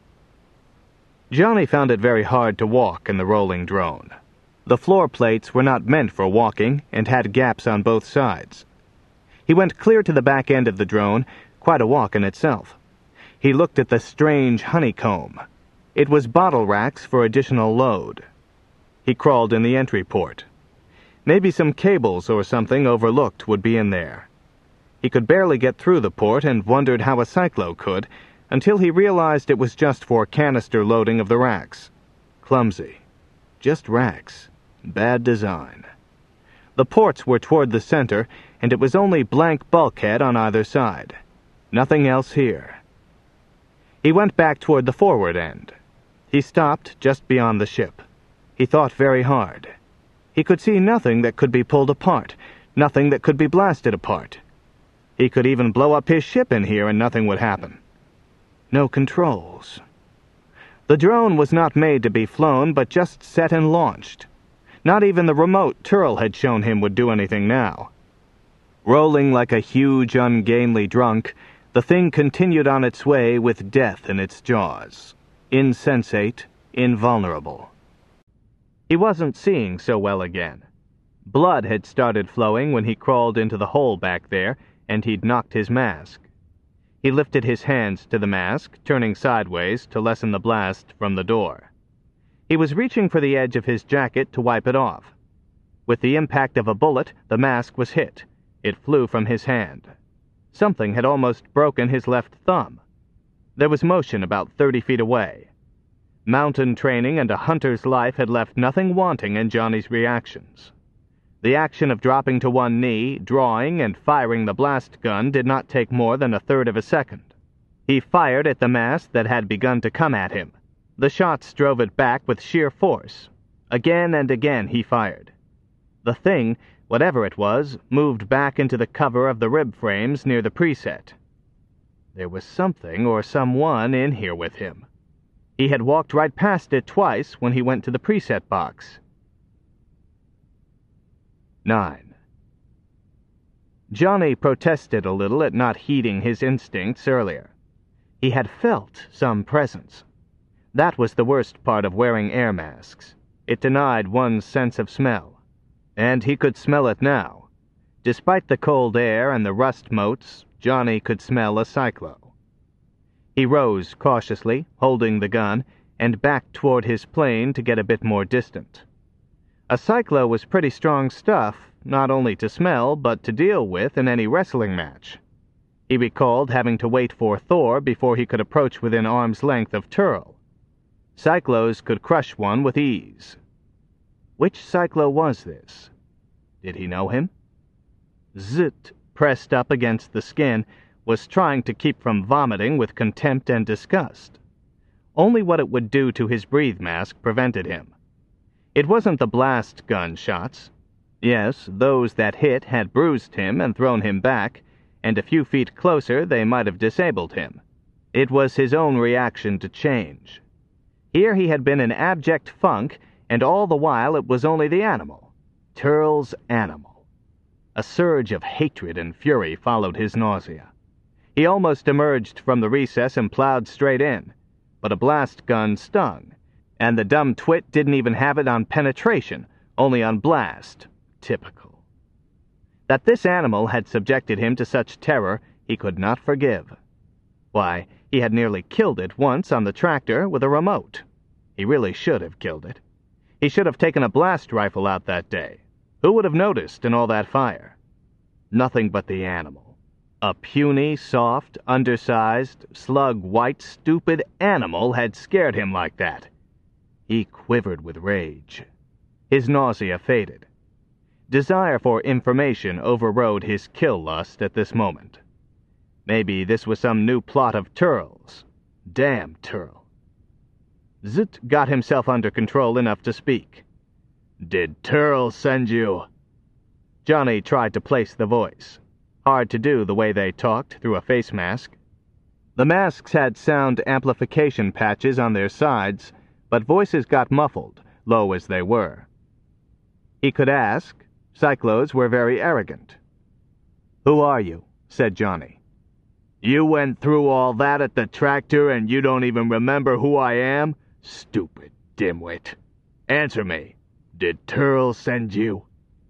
Johnny found it very hard to walk in the rolling drone. The floor plates were not meant for walking and had gaps on both sides. He went clear to the back end of the drone, quite a walk in itself. He looked at the strange honeycomb. It was bottle racks for additional load. He crawled in the entry port. Maybe some cables or something overlooked would be in there. He could barely get through the port and wondered how a cyclo could, until he realized it was just for canister loading of the racks. Clumsy. Just racks. Bad design. The ports were toward the center, and it was only blank bulkhead on either side. Nothing else here. He went back toward the forward end. He stopped just beyond the ship. He thought very hard. He could see nothing that could be pulled apart, nothing that could be blasted apart. He could even blow up his ship in here and nothing would happen. No controls. The drone was not made to be flown, but just set and launched. Not even the remote Turl had shown him would do anything now. Rolling like a huge, ungainly drunk, the thing continued on its way with death in its jaws. Insensate, invulnerable. He wasn't seeing so well again. Blood had started flowing when he crawled into the hole back there, and he'd knocked his mask. He lifted his hands to the mask, turning sideways to lessen the blast from the door. He was reaching for the edge of his jacket to wipe it off. With the impact of a bullet, the mask was hit. It flew from his hand. Something had almost broken his left thumb. There was motion about 30 feet away. Mountain training and a hunter's life had left nothing wanting in Johnny's reactions. The action of dropping to one knee, drawing, and firing the blast gun did not take more than a third of a second. He fired at the mass that had begun to come at him. The shots drove it back with sheer force. Again and again he fired. The thing, whatever it was, moved back into the cover of the rib frames near the preset. There was something or someone in here with him. He had walked right past it twice when he went to the preset box. 9. Johnny protested a little at not heeding his instincts earlier. He had felt some presence. That was the worst part of wearing air masks. It denied one's sense of smell. And he could smell it now. Despite the cold air and the rust motes, Johnny could smell a cyclo. He rose cautiously, holding the gun, and backed toward his plane to get a bit more distant. A cyclo was pretty strong stuff, not only to smell, but to deal with in any wrestling match. He recalled having to wait for Thor before he could approach within arm's length of Turl. Cyclos could crush one with ease. Which cyclo was this? Did he know him? Zit, pressed up against the skin, was trying to keep from vomiting with contempt and disgust. Only what it would do to his breathe mask prevented him. It wasn't the blast gun shots. Yes, those that hit had bruised him and thrown him back, and a few feet closer they might have disabled him. It was his own reaction to change. Here he had been in abject funk, and all the while it was only the animal. Turl's animal. A surge of hatred and fury followed his nausea. He almost emerged from the recess and plowed straight in, but a blast gun stung, and the dumb twit didn't even have it on penetration, only on blast. Typical. That this animal had subjected him to such terror he could not forgive. Why, he had nearly killed it once on the tractor with a remote. He really should have killed it. He should have taken a blast rifle out that day. Who would have noticed in all that fire? Nothing but the animal. A puny, soft, undersized, slug-white, stupid animal had scared him like that. He quivered with rage. His nausea faded. Desire for information overrode his kill lust at this moment. Maybe this was some new plot of Turl's. Damn Turl. Zit got himself under control enough to speak. "Did Turl send you?" Johnny tried to place the voice. Hard to do the way they talked through a face mask. The masks had sound amplification patches on their sides, but voices got muffled, low as they were. He could ask. Cyclos were very arrogant. "Who are you?" said Johnny. "You went through all that at the tractor and you don't even remember who I am? Stupid dimwit. Answer me. Did Turl send you?"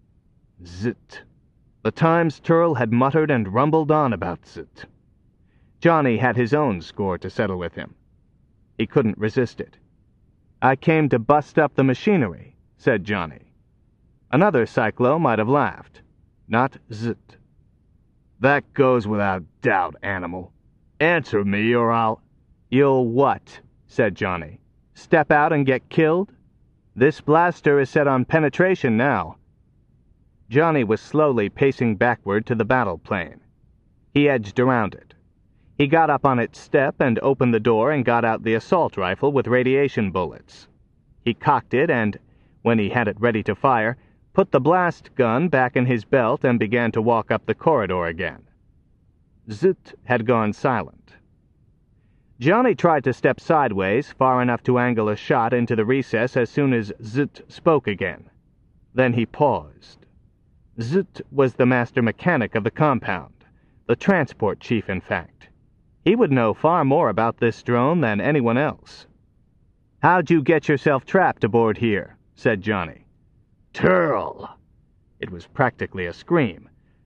Zit. The times Turl had muttered and rumbled on about Zit. Johnny had his own score to settle with him. He couldn't resist it. "I came to bust up the machinery," said Johnny. Another cyclo might have laughed. Not Zit. "That goes without doubt, animal. Answer me or I'll—" "You'll what?" said Johnny. "Step out and get killed? This blaster is set on penetration now." Johnny was slowly pacing backward to the battle plane. He edged around it. He got up on its step and opened the door and got out the assault rifle with radiation bullets. He cocked it and, when he had it ready to fire, put the blast gun back in his belt and began to walk up the corridor again. Zit had gone silent. Johnny tried to step sideways far enough to angle a shot into the recess as soon as Zit spoke again. Then he paused. Zit was the master mechanic of the compound, the transport chief, in fact. He would know far more about this drone than anyone else. "How'd you get yourself trapped aboard here?" said Johnny. "Turl!" It was practically a scream.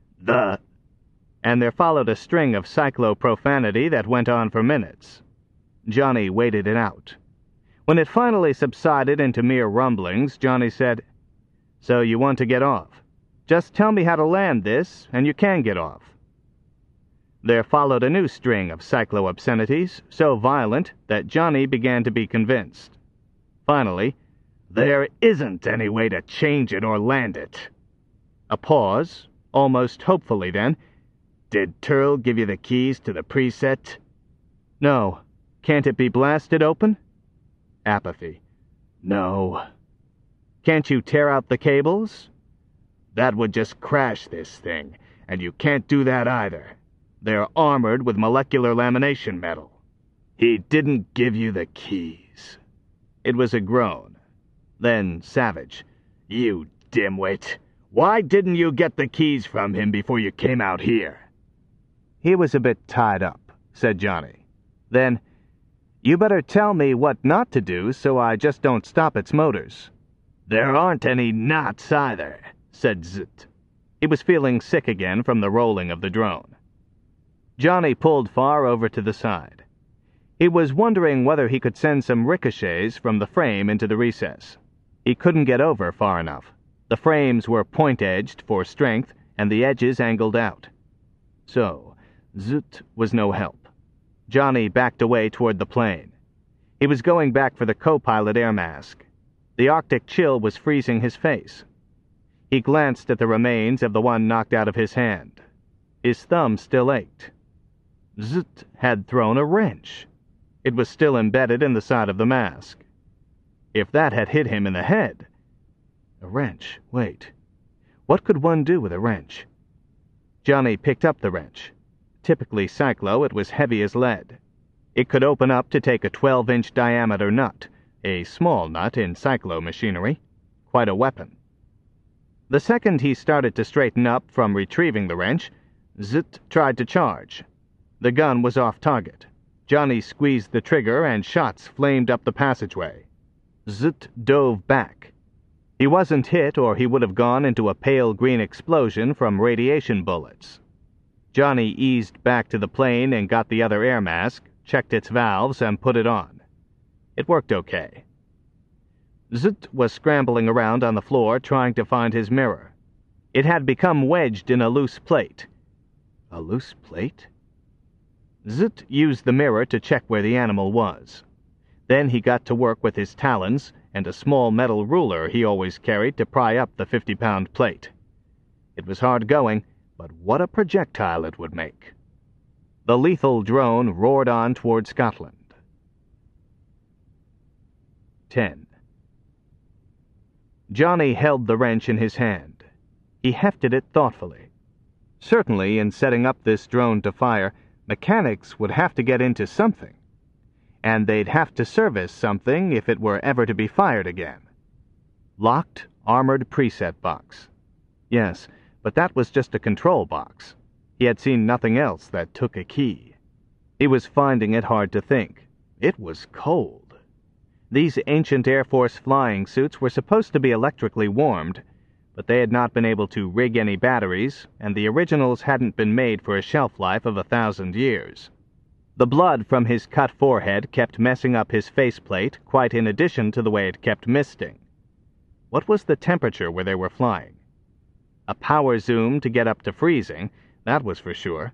And there followed a string of cyclo-profanity that went on for minutes. Johnny waited it out. When it finally subsided into mere rumblings, Johnny said, "So you want to get off? Just tell me how to land this, and you can get off." There followed a new string of cyclo-obscenities, so violent that Johnny began to be convinced. Finally, "There isn't any way to change it or land it." A pause, almost hopefully then. "Did Turl give you the keys to the preset?" "No. Can't it be blasted open?" Apathy. "No." "Can't you tear out the cables?" "That would just crash this thing, and you can't do that either. They're armored with molecular lamination metal." "He didn't give you the keys." It was a groan. Then savage. "You dimwit! Why didn't you get the keys from him before you came out here?" "He was a bit tied up," said Johnny. Then, "You better tell me what not to do so I just don't stop its motors." "There aren't any knots either," said Zut. He was feeling sick again from the rolling of the drone. Johnny pulled far over to the side. He was wondering whether he could send some ricochets from the frame into the recess. He couldn't get over far enough. The frames were point-edged for strength, and the edges angled out. So, Zut was no help. Johnny backed away toward the plane. He was going back for the co-pilot air mask. The Arctic chill was freezing his face. He glanced at the remains of the one knocked out of his hand. His thumb still ached. Zut had thrown a wrench. It was still embedded in the side of the mask. If that had hit him in the head... A wrench, wait. What could one do with a wrench? Johnny picked up the wrench. Typically cyclo, it was heavy as lead. It could open up to take a 12-inch diameter nut, a small nut in cyclo machinery. Quite a weapon. The second he started to straighten up from retrieving the wrench, Zut tried to charge. The gun was off target. Johnny squeezed the trigger and shots flamed up the passageway. Zut dove back. He wasn't hit or he would have gone into a pale green explosion from radiation bullets. Johnny eased back to the plane and got the other air mask, checked its valves, and put it on. It worked okay. Zut was scrambling around on the floor trying to find his mirror. It had become wedged in a loose plate. A loose plate? Zut used the mirror to check where the animal was. Then he got to work with his talons and a small metal ruler he always carried to pry up the 50-pound plate. It was hard going, but what a projectile it would make. The lethal drone roared on toward Scotland. 10. Johnny held the wrench in his hand. He hefted it thoughtfully. Certainly, in setting up this drone to fire, mechanics would have to get into something. And they'd have to service something if it were ever to be fired again. Locked, armored preset box. Yes, but that was just a control box. He had seen nothing else that took a key. He was finding it hard to think. It was cold. These ancient Air Force flying suits were supposed to be electrically warmed, but they had not been able to rig any batteries, and the originals hadn't been made for a shelf life of 1,000 years. The blood from his cut forehead kept messing up his faceplate, quite in addition to the way it kept misting. What was the temperature where they were flying? A power zoom to get up to freezing, that was for sure.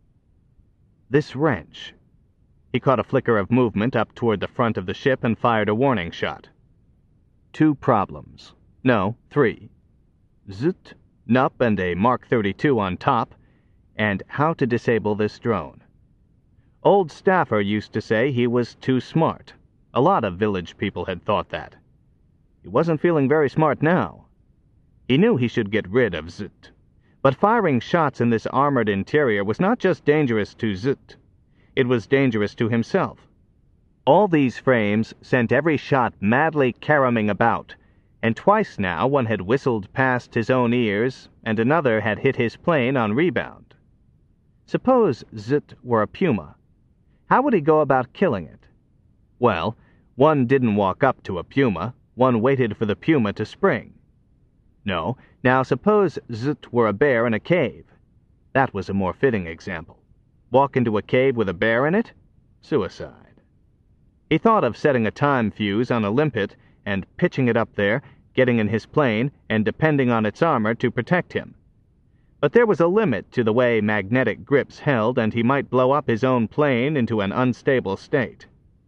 This wrench. He caught a flicker of movement up toward the front of the ship and fired a warning shot. 2 problems. No, 3. Zut, Nup, and a Mark 32 on top, and how to disable this drone. Old Staffer used to say he was too smart. A lot of village people had thought that. He wasn't feeling very smart now. He knew he should get rid of Zut. But firing shots in this armored interior was not just dangerous to Zut. It was dangerous to himself. All these frames sent every shot madly caroming about, and twice now one had whistled past his own ears, and another had hit his plane on rebound. Suppose Zut were a puma. How would he go about killing it? Well, one didn't walk up to a puma, one waited for the puma to spring. No, now suppose Zut were a bear in a cave. That was a more fitting example. Walk into a cave with a bear in it? Suicide. He thought of setting a time fuse on a limpet and pitching it up there, getting in his plane, and depending on its armor to protect him. But there was a limit to the way magnetic grips held, and he might blow up his own plane into an unstable state.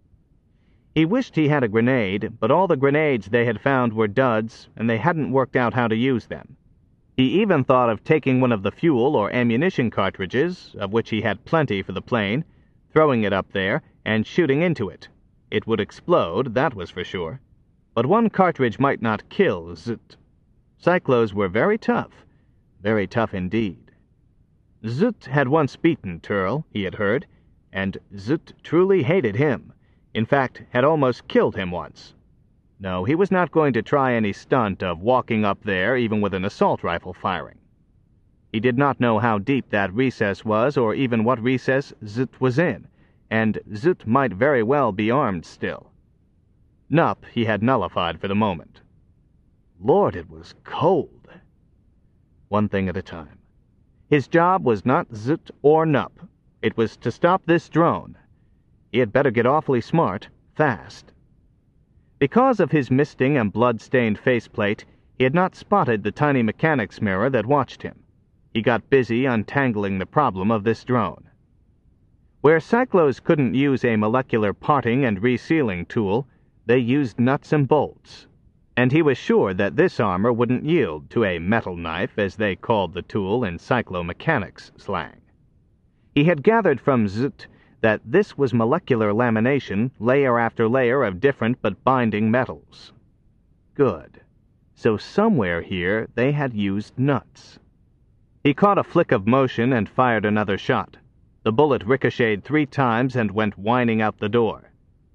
He wished he had a grenade, but all the grenades they had found were duds, and they hadn't worked out how to use them. He even thought of taking one of the fuel or ammunition cartridges, of which he had plenty for the plane, throwing it up there, and shooting into it. It would explode, that was for sure. But one cartridge might not kill Zut. Cyclos were very tough indeed. Zut had once beaten Turl, he had heard, and Zut truly hated him, in fact, had almost killed him once. No, he was not going to try any stunt of walking up there even with an assault rifle firing. He did not know how deep that recess was or even what recess Zut was in, and Zut might very well be armed still. Nup he had nullified for the moment. Lord, it was cold. One thing at a time. His job was not Zut or Nup. It was to stop this drone. He had better get awfully smart, fast. Because of his misting and blood-stained faceplate, he had not spotted the tiny mechanic's mirror that watched him. He got busy untangling the problem of this drone. Where Cyclos couldn't use a molecular parting and resealing tool, they used nuts and bolts. And he was sure that this armor wouldn't yield to a metal knife, as they called the tool in cyclomechanics slang. He had gathered from Zut that this was molecular lamination, layer after layer of different but binding metals. Good. So somewhere here they had used nuts. He caught a flick of motion and fired another shot. The bullet ricocheted 3 times and went whining out the door.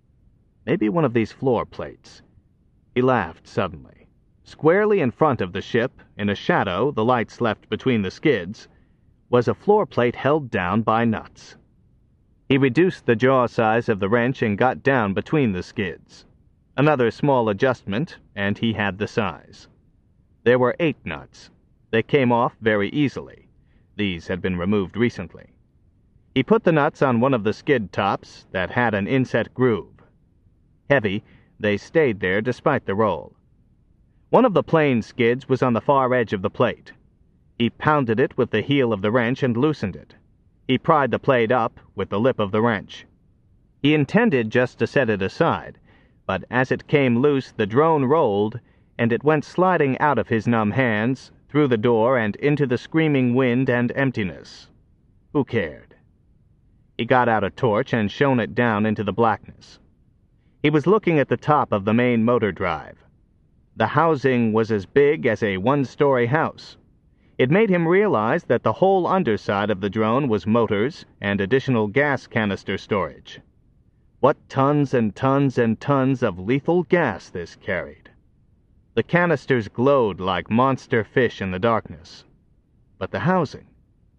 Maybe one of these floor plates. He laughed suddenly. Squarely in front of the ship, in a shadow the lights left between the skids, was a floor plate held down by nuts. He reduced the jaw size of the wrench and got down between the skids. Another small adjustment, and he had the size. There were 8 nuts. They came off very easily. These had been removed recently. He put the nuts on one of the skid tops that had an inset groove. Heavy, they stayed there despite the roll. One of the plane skids was on the far edge of the plate. He pounded it with the heel of the wrench and loosened it. He pried the plate up with the lip of the wrench. He intended just to set it aside, but as it came loose the drone rolled, and it went sliding out of his numb hands, through the door and into the screaming wind and emptiness. Who cared? He got out a torch and shone it down into the blackness. He was looking at the top of the main motor drive. The housing was as big as a 1-story house. It made him realize that the whole underside of the drone was motors and additional gas canister storage. What tons and tons and tons of lethal gas this carried. The canisters glowed like monster fish in the darkness. But the housing.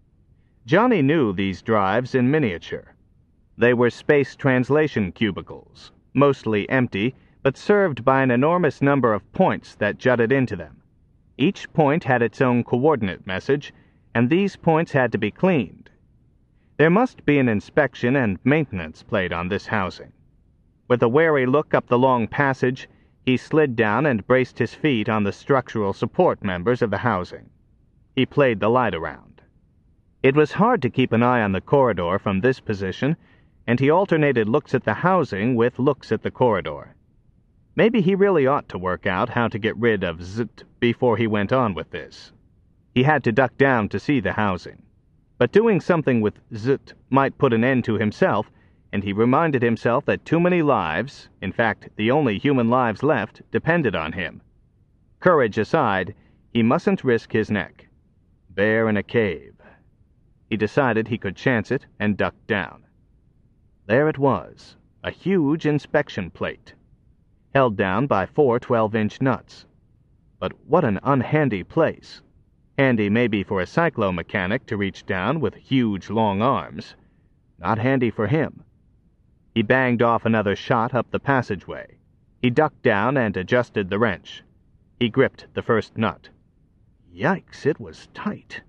Johnny knew these drives in miniature. They were space translation cubicles, mostly empty, but served by an enormous number of points that jutted into them. Each point had its own coordinate message, and these points had to be cleaned. There must be an inspection and maintenance plate on this housing. With a wary look up the long passage, he slid down and braced his feet on the structural support members of the housing. He played the light around. It was hard to keep an eye on the corridor from this position, and he alternated looks at the housing with looks at the corridor. Maybe he really ought to work out how to get rid of Zut before he went on with this. He had to duck down to see the housing. But doing something with Zut might put an end to himself, and he reminded himself that too many lives, in fact the only human lives left, depended on him. Courage aside, he mustn't risk his neck. Bear in a cave. He decided he could chance it and ducked down. There it was, a huge inspection plate, held down by 4 12-inch nuts. But what an unhandy place. Handy maybe for a cyclomechanic to reach down with huge long arms. Not handy for him. He banged off another shot up the passageway. He ducked down and adjusted the wrench. He gripped the first nut. Yikes, it was tight.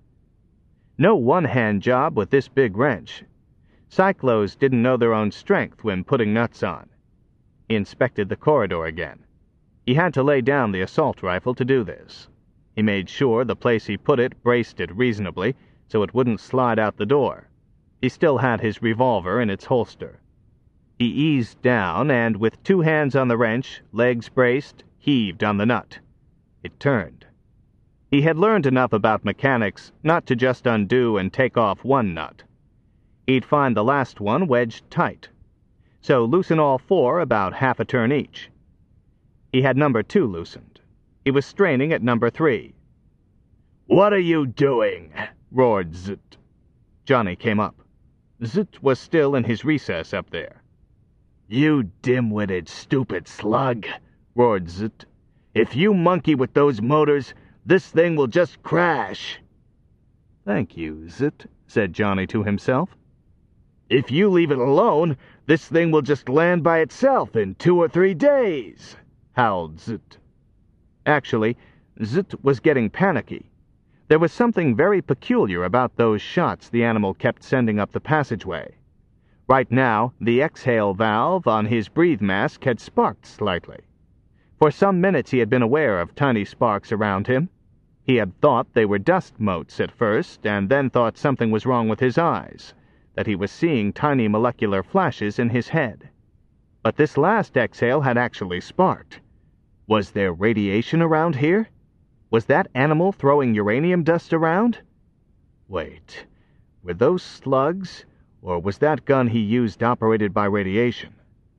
No one-hand job with this big wrench. Cyclos didn't know their own strength when putting nuts on. He inspected the corridor again. He had to lay down the assault rifle to do this. He made sure the place he put it braced it reasonably so it wouldn't slide out the door. He still had his revolver in its holster. He eased down and, with 2 hands on the wrench, legs braced, heaved on the nut. It turned. He had learned enough about mechanics not to just undo and take off one nut. He'd find the last one wedged tight. So loosen all 4 about half a turn each. He had number 2 loosened. He was straining at number 3. "What are you doing?" roared Zut. Johnny came up. Zut was still in his recess up there. "You dim-witted, stupid slug," roared Zut. "If you monkey with those motors, this thing will just crash." "Thank you, Zut," said Johnny to himself. "If you leave it alone, this thing will just land by itself in 2 or 3 days," howled Zut. Actually, Zut was getting panicky. There was something very peculiar about those shots the animal kept sending up the passageway. Right now, the exhale valve on his breathe mask had sparked slightly. For some minutes he had been aware of tiny sparks around him. He had thought they were dust motes at first, and then thought something was wrong with his eyes, that he was seeing tiny molecular flashes in his head. But this last exhale had actually sparked. Was there radiation around here? Was that animal throwing uranium dust around? Wait, were those slugs, or was that gun he used operated by radiation?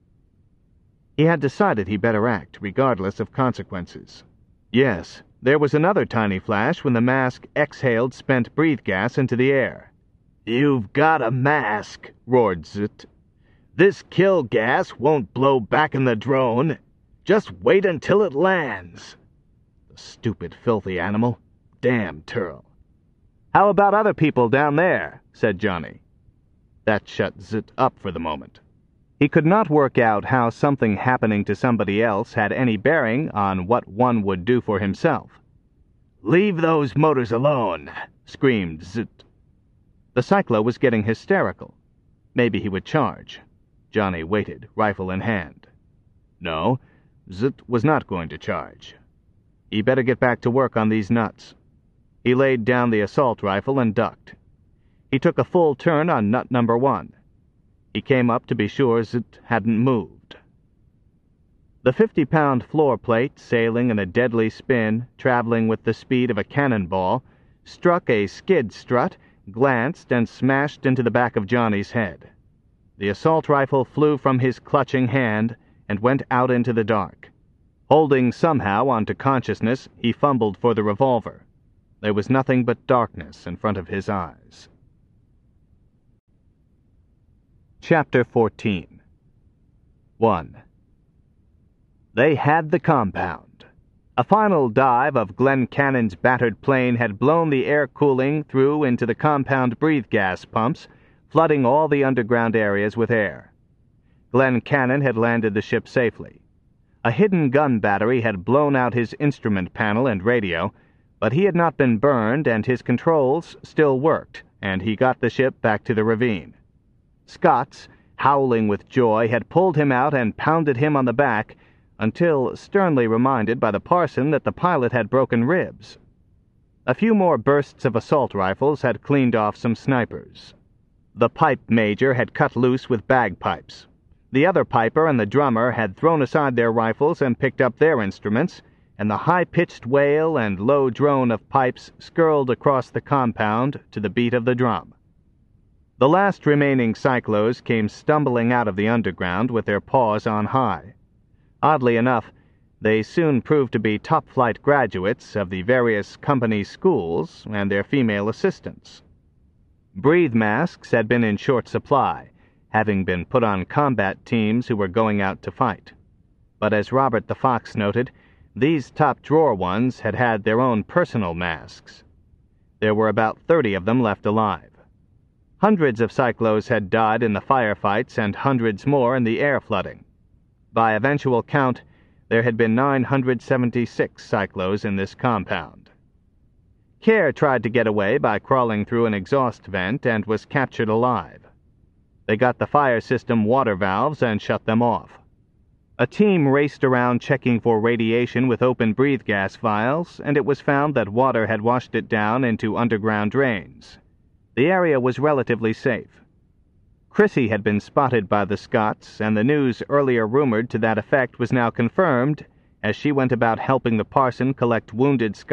He had decided he better act, regardless of consequences. Yes, there was another tiny flash when the mask exhaled spent breathe gas into the air. "You've got a mask," roared Zut. "This kill gas won't blow back in the drone. Just wait until it lands." The stupid, filthy animal. Damn Turl. "How about other people down there?" said Johnny. That shut Zut up for the moment. He could not work out how something happening to somebody else had any bearing on what one would do for himself. "Leave those motors alone," screamed Zut. The cyclo was getting hysterical. Maybe he would charge. Johnny waited, rifle in hand. No, Zut was not going to charge. He better get back to work on these nuts. He laid down the assault rifle and ducked. He took a full turn on nut number 1. He came up to be sure Zut hadn't moved. The 50-pound floor plate, sailing in a deadly spin, traveling with the speed of a cannonball, struck a skid strut, glanced, and smashed into the back of Johnny's head. The assault rifle flew from his clutching hand and went out into the dark. Holding somehow onto consciousness, he fumbled for the revolver. There was nothing but darkness in front of his eyes. Chapter 14. 1. They had the compound. A final dive of Glenn Cannon's battered plane had blown the air cooling through into the compound breathe gas pumps, flooding all the underground areas with air. Glenn Cannon had landed the ship safely. A hidden gun battery had blown out his instrument panel and radio, but he had not been burned and his controls still worked, and he got the ship back to the ravine. Scotts, howling with joy, had pulled him out and pounded him on the back until sternly reminded by the parson that the pilot had broken ribs. A few more bursts of assault rifles had cleaned off some snipers. The pipe major had cut loose with bagpipes. The other piper and the drummer had thrown aside their rifles and picked up their instruments, and the high-pitched wail and low drone of pipes skirled across the compound to the beat of the drum. The last remaining cyclos came stumbling out of the underground with their paws on high. Oddly enough, they soon proved to be top-flight graduates of the various company schools and their female assistants. Breathe masks had been in short supply, having been put on combat teams who were going out to fight. But as Robert the Fox noted, these top-drawer ones had had their own personal masks. There were about 30 of them left alive. Hundreds of cyclos had died in the firefights and hundreds more in the air flooding. By eventual count, there had been 976 cyclos in this compound. Care tried to get away by crawling through an exhaust vent and was captured alive. They got the fire system water valves and shut them off. A team raced around checking for radiation with open breathe gas vials, and it was found that water had washed it down into underground drains. The area was relatively safe. Chrissy had been spotted by the Scotts, and the news earlier rumored to that effect was now confirmed as she went about helping the parson collect wounded Scots